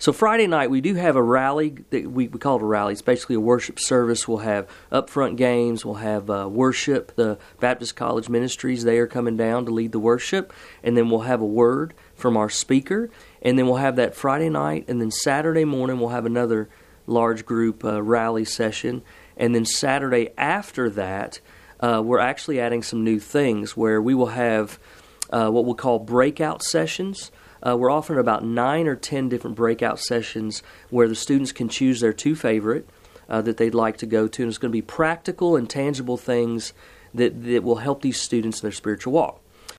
So Friday night, we do have a rally. That we call it a rally. It's basically a worship service. We'll have upfront games. We'll have worship. The Baptist College Ministries, they are coming down to lead the worship. And then we'll have a word from our speaker. And then we'll have that Friday night. And then Saturday morning, we'll have another large group rally session. And then Saturday after that, we're actually adding some new things where we will have what we'll call breakout sessions. We're offering about 9 or 10 different breakout sessions where the students can choose their 2 favorite that they'd like to go to. And it's going to be practical and tangible things that will help these students in their spiritual walk.